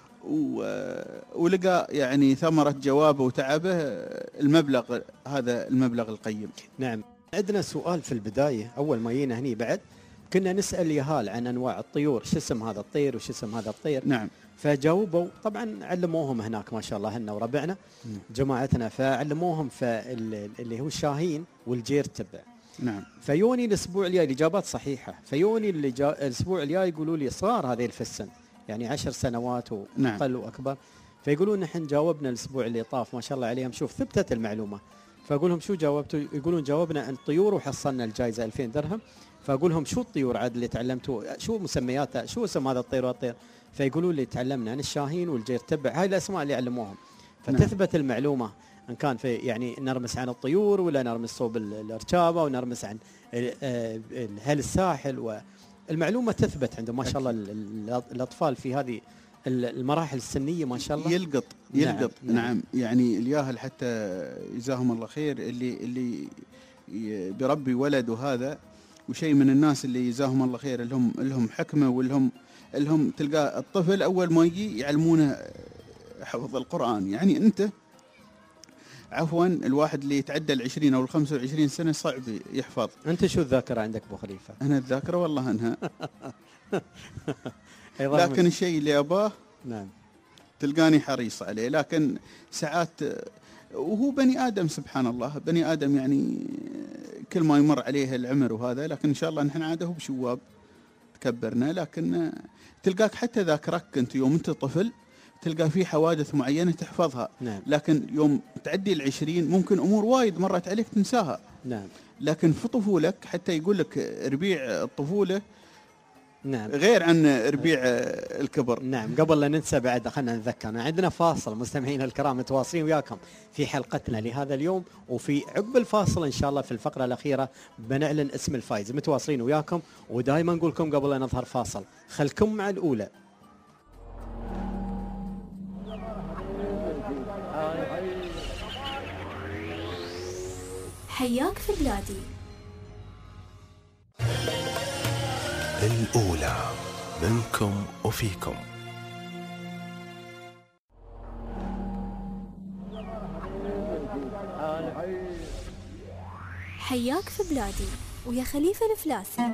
ولقى يعني ثمرة جوابه وتعبه المبلغ، هذا المبلغ القيم. نعم. عندنا سؤال في البداية أول ما جينا هني، بعد كنا نسأل يهال عن أنواع الطيور، شو اسم هذا الطير وش اسم هذا الطير. نعم. فجاوبوا طبعا، علموهم هناك ما شاء الله هن وربعنا جماعتنا، فعلموهم اللي هو الشاهين والجير تبع. نعم. فيوني الأسبوع الجاي الإجابات صحيحة، فيوني الأسبوع الجاي يقولوا لي صغار هذه في السن، يعني 10 سنوات وأقل. نعم. وأكبر. فيقولون نحن جاوبنا الأسبوع اللي طاف ما شاء الله عليهم، شوف ثبتت المعلومة. فأقول لهم شو جاوبتوا؟ يقولون جاوبنا عن الطيور وحصلنا الجائزة 2000 درهم. فأقول لهم شو الطيور عاد اللي تعلمتوا، شو مسمياتها، شو اسم هذا الطير والطير؟ فيقولوا لي تعلمنا عن الشاهين والجير تبع، هاي الأسماء اللي علموهم. فتثبت المعلومة ان كان في يعني نرمس عن الطيور ولا نرمس صوب الارشابه ونرمس عن اهل الساحل، والمعلومه تثبت عندهم ما شاء الله. الاطفال في هذه المراحل السنيه ما شاء الله يلقط. نعم. يعني الياهل حتى جزاهم الله خير اللي بربي ولد، وهذا وشيء من الناس اللي جزاهم الله خير لهم حكمه، ولهم تلقى الطفل اول ما يجي يعلمونه حفظ القرآن. يعني انت عفوا الواحد اللي يتعدى 20 أو 25 سنة صعب يحفظ. أنت شو الذاكرة عندك أبو خليفة؟ أنا الذاكرة والله أنها لكن الشيء اللي أباه نعم تلقاني حريص عليه. لكن ساعات وهو بني آدم سبحان الله، بني آدم يعني كل ما يمر عليه العمر وهذا، لكن إن شاء الله نحن عاده بشواب تكبرنا. لكن تلقاك حتى ذاكرك أنت يوم أنت طفل تلقى في حوادث معينة تحفظها. نعم. لكن يوم تعدي ال20 ممكن أمور وايد مرت عليك تنساها. نعم. لكن في طفولك حتى يقول لك ربيع الطفولة نعم غير عن ربيع الكبر. نعم. قبل لا ننسى بعد خلنا نذكر عندنا فاصل مستمعينا الكرام متواصلين وياكم في حلقتنا لهذا اليوم، وفي عقب الفاصل ان شاء الله في الفقره الاخيره بنعلن اسم الفائز. متواصلين وياكم ودائما نقول لكم قبل لا نظهر فاصل خلكم مع الاولى. حياك في بلادي. الأولى منكم وفيكم. حياك في بلادي ويا خليفة الفلاسي.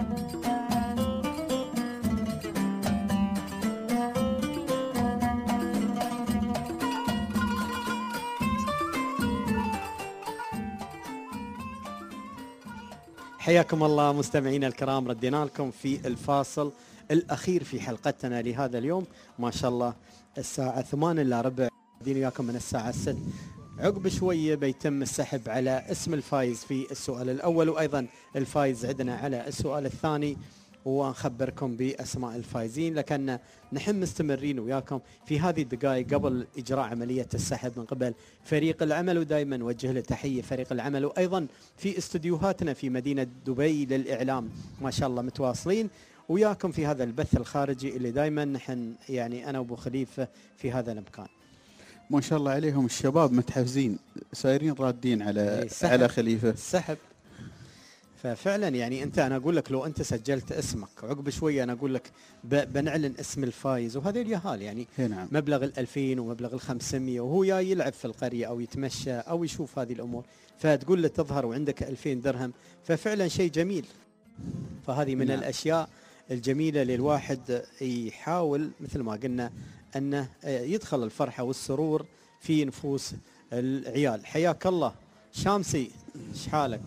حياكم الله مستمعينا الكرام، ردينا لكم في الفاصل الأخير في حلقتنا لهذا اليوم. ما شاء الله الساعة 8 إلا ربع، ردينا وياكم من الساعة 6. عقب شوية بيتم السحب على اسم الفايز في السؤال الأول، وأيضا الفايز عندنا على السؤال الثاني، ونخبركم بأسماء الفائزين. لكن نحن مستمرين وياكم في هذه الدقائق قبل إجراء عملية السحب من قبل فريق العمل، ودائما نوجه له تحية فريق العمل، وأيضا في استديوهاتنا في مدينة دبي للإعلام. ما شاء الله متواصلين وياكم في هذا البث الخارجي اللي دائما نحن يعني أنا وأبو خليفة في هذا المكان. ما شاء الله عليهم الشباب متحفزين سايرين رادين على خليفة السحب. ففعلا يعني انا اقول لك لو انت سجلت اسمك عقب شويه انا اقول لك بنعلن اسم الفايز، وهذا اليهال يعني نعم. مبلغ ال2000 ومبلغ ال500 وهو جاي يلعب في القريه او يتمشى او يشوف هذه الامور، فتقول له تظهر وعندك 2000 درهم، ففعلا شيء جميل. فهذه من نعم. الاشياء الجميله للواحد يحاول مثل ما قلنا انه يدخل الفرحه والسرور في نفوس العيال. حياك الله شامسي، ايش حالك؟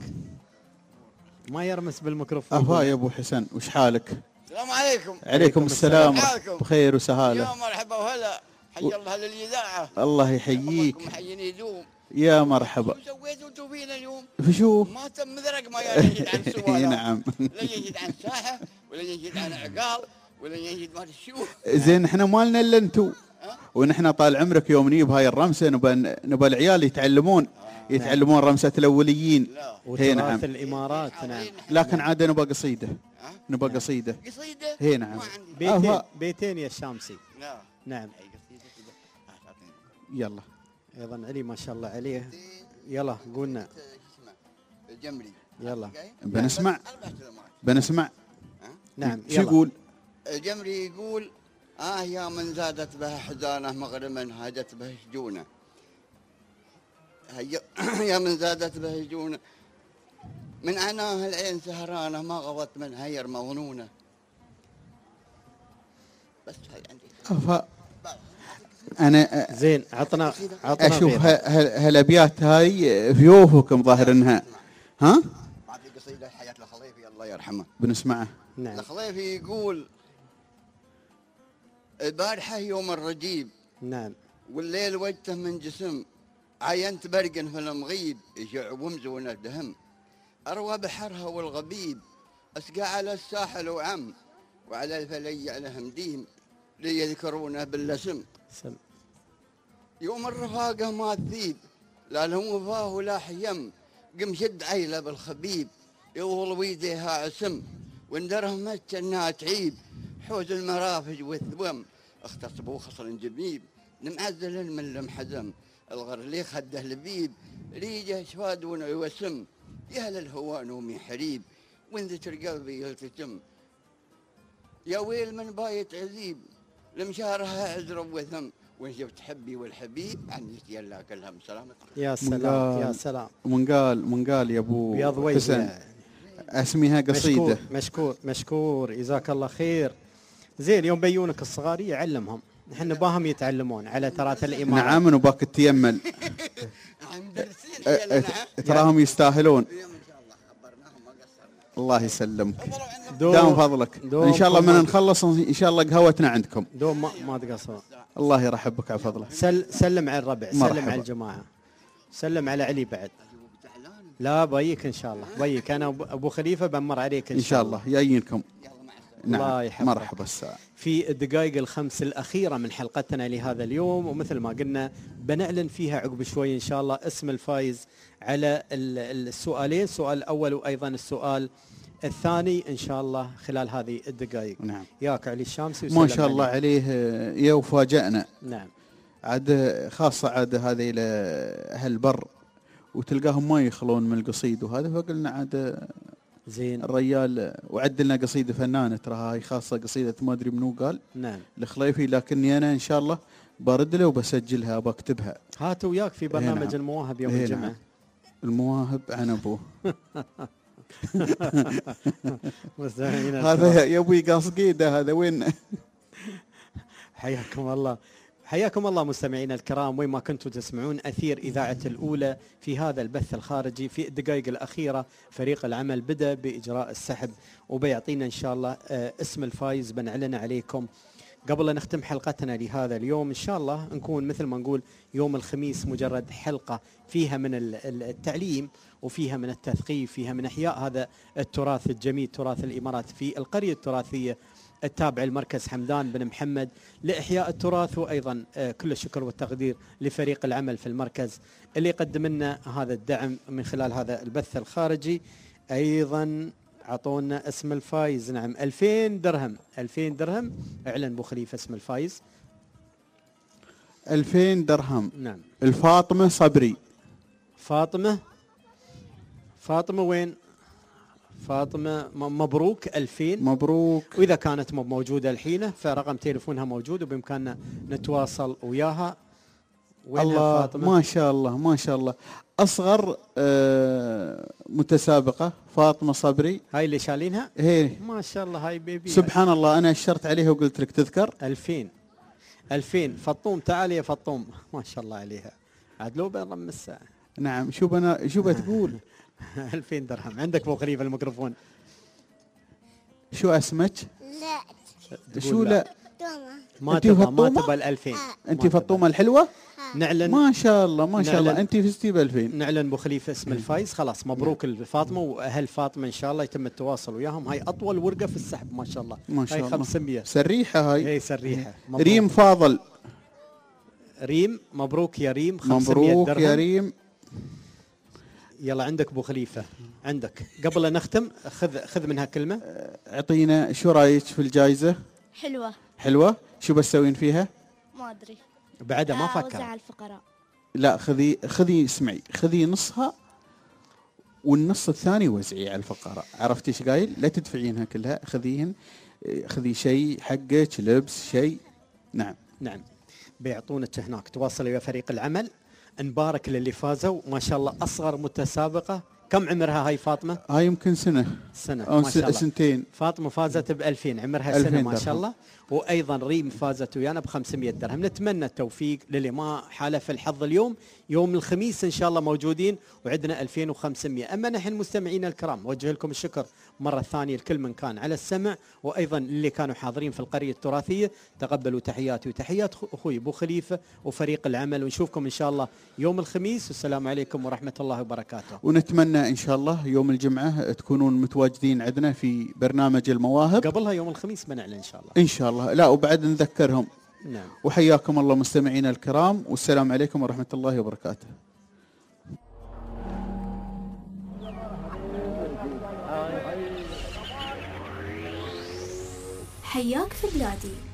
ما يرمس بالميكروفون. أهلا يا أبو حسن، وش حالك؟ السلام عليكم. عليكم السلام. حالكم؟ بخير وسهالة. يا مرحبا وهلا، حي الله للإذاعة. الله يحييك. محيين يدوم. يا مرحبا. شو سويتوا انتم فينا اليوم؟ فشو؟ ما تم مذرق ما يجد عن سؤال. نعم. لا يجد عن ساحة ولا يجد عن عقال ولا يجد ما شو. زين احنا ما لنا الا انتو. ونحن طال عمرك يوم نجيب هاي الرمسة نبى العيال يتعلمون رمسة الأوليين. هي نعم. الإمارات نعم. لكن عاد نبى قصيدة. نبى قصيدة. قصيدة؟ هي نعم. بيتين يا الشامسي. نعم. يلا. أيضا علي ما شاء الله عليه. يلا قولنا. الجمري. يلا. بنسمع. نعم. شو يقول؟ الجمري يقول يا من زادت به حزانه مغرما هاجت به شجونه. يا من زادت به شجونه من عناه العين سهرانه ما غضت من هير مظنونه. بس هاي عندي. انا زين عطنا اشوف هالابيات هاي في يوفكم ظاهر انها ها؟ بعد قصيده حياه الخليفي الله يرحمه. بنسمعه. نعم. الخليفي يقول البارحة يوم الرجيب. نعم. والليل وجته من جسم عينت برقن في المغيب يجع ومزون الدهم. أروى بحرها والغبيب أسقى على الساحل وعم وعلى الفلي عليهم ديم ليذكرونه باللسم. يوم الرفاقة ما تذيب لا لهم وفاه ولا حيم قم شد عيله بالخبيب يظل ويديها عسم واندرهم كأنها تعيب حوز المرافج والثوم اختصبوا خصل جبيب نمعزل من لمحزم الغرلي خده لبيب ريجه شفاد وسم يا للهوان ومي حريب وين ذكر قلبي يلتجم يا ويل من بايت عزيب لمشارها عزرب وثم وين جبت حبي والحبيب عني يلا كلهم سلامة. يا سلام يا سلام. من قال يا ابو حسن اسميها قصيده. مشكور جزاك الله خير. زين يوم بيونك الصغار يعلمهم، نحن باهم يتعلمون على تراث الامارات. نعم وباك تيمل. تراهم يستاهلون. ان شاء الله خبرناهم ما قصرنا. الله يسلمك. دوم دام فضلك. دوم ان شاء الله من فضلك. نخلص ان شاء الله قهوتنا عندكم. دوم ما تقصر. الله يرحبك على فضله. سلم على الربع، مرحبا. سلم على الجماعه، سلم على علي بعد. لا بيك ان شاء الله، بيك انا ابو خليفه بمر عليك ان شاء الله جايينكم. الله نعم يحفظك. مرحبا الساعة. في الدقائق الخمس الأخيرة من حلقتنا لهذا اليوم، ومثل ما قلنا بنعلن فيها عقب شوي إن شاء الله اسم الفائز على السؤالين، السؤال الأول وأيضا السؤال الثاني إن شاء الله خلال هذه الدقائق. نعم. ياك علي الشامسي ما شاء الله عليه يا وفاجأنا. نعم. عاد خاصة عاد هذه إلى أهل البر وتلقاهم ما يخلون من القصيد وهذا، فقلنا عاد زين الرجال وعدلنا قصيدة فنانة، ترى هاي خاصة قصيدة ما أدري منو قال. نعم. الخليفي، لكني أنا إن شاء الله برد له وبسجلها وبكتبها. هات وياك في برنامج نعم. المواهب يوم نعم. الجمعة. المواهب عن أبوه. مستمعينا هذا يا أبوي قاصقيده هذا وين؟ حياكم الله، حياكم الله مستمعينا الكرام، وين ما كنتوا تسمعون أثير إذاعة الأولى في هذا البث الخارجي. في الدقائق الأخيرة فريق العمل بدأ بإجراء السحب وبيعطينا إن شاء الله اسم الفائز بنعلن عليكم. قبل أن نختم حلقتنا لهذا اليوم إن شاء الله نكون مثل ما نقول يوم الخميس مجرد حلقة فيها من التعليم وفيها من التثقيف، فيها من إحياء هذا التراث الجميل، تراث الإمارات في القرية التراثية التابع لمركز حمدان بن محمد لإحياء التراث. وأيضا كل الشكر والتقدير لفريق العمل في المركز اللي يقدم لنا هذا الدعم من خلال هذا البث الخارجي. أيضا عطونا اسم الفايز. نعم 2000 درهم، 2000 درهم. اعلن ابو خليفه اسم الفايز. 2000 درهم. نعم. الفاطمة صبري. فاطمة وين؟ فاطمة مبروك 2000. مبروك. وإذا كانت موجودة الحين فرقم تليفونها موجود وبإمكاننا نتواصل وياها. الله فاطمة؟ ما شاء الله ما شاء الله. أصغر متسابقة فاطمة صبري، هاي اللي شالينها. هي ما شاء الله هاي بيبي. سبحان الله أنا أشرت عليها وقلت لك تذكر. 2000 فطوم، تعال يا فطوم. ما شاء الله عليها عاد لو بنرمسها. نعم شو بتقول. 2000 درهم. عندك ابو خليفه الميكروفون. شو اسمك؟ لا. شو لا؟ ما أنت تبى فطومة؟ ما تبى ال 2000. انت فطومه الحلوه. نعلن ما شاء الله ما شاء الله نعلن. انت فزتي ب 2000. نعلن ابو خليفه اسم الفايز. خلاص مبروك لفاطمه واهل فاطمه ان شاء الله يتم التواصل وياهم. هاي اطول ورقه في السحب ما شاء الله. ما شاء هاي الله 500 سريحه هاي. هي سريحه. مبروك. ريم فاضل. ريم مبروك يا ريم 500 مبروك درهم. يا ريم. يلا عندك ابو خليفه عندك. قبل لا نختم خذ منها كلمه. اعطينا شو رايك في الجائزه؟ حلوة. شو بتسوين فيها؟ ما أدري. بعدها ما أوزع فكر. على الفقراء. لا خذي اسمعي، خذي نصها والنص الثاني وزعي على الفقراء. عرفتي ايش قايل؟ لا تدفعينها كلها، خذي شيء حقك، لبس شيء. نعم بيعطونك هناك. تواصلوا ويا فريق العمل. نبارك للي فازوا ما شاء الله. اصغر متسابقه كم عمرها هاي فاطمه؟ هاي يمكن سنه أو ما شاء الله. سنتين. فاطمه فازت ب 2000 عمرها 2000 سنه ما شاء درهم. الله. وايضا ريم فازت ويانا ب 500 درهم. نتمنى التوفيق للي ما حالف الحظ اليوم. يوم الخميس ان شاء الله موجودين وعندنا 2500. اما نحن مستمعينا الكرام وجه لكم الشكر مره ثانيه لكل من كان على السمع، وايضا اللي كانوا حاضرين في القريه التراثيه. تقبلوا تحياتي وتحيات اخوي ابو خليفه وفريق العمل، ونشوفكم ان شاء الله يوم الخميس. والسلام عليكم ورحمه الله وبركاته. ونتمنى ان شاء الله يوم الجمعه تكونون متواجدين عندنا في برنامج المواهب. قبلها يوم الخميس بنعلن ان شاء الله. ان شاء الله. لا وبعد نذكرهم. نعم. وحياكم الله مستمعينا الكرام، والسلام عليكم ورحمه الله وبركاته. حياك في بلادي.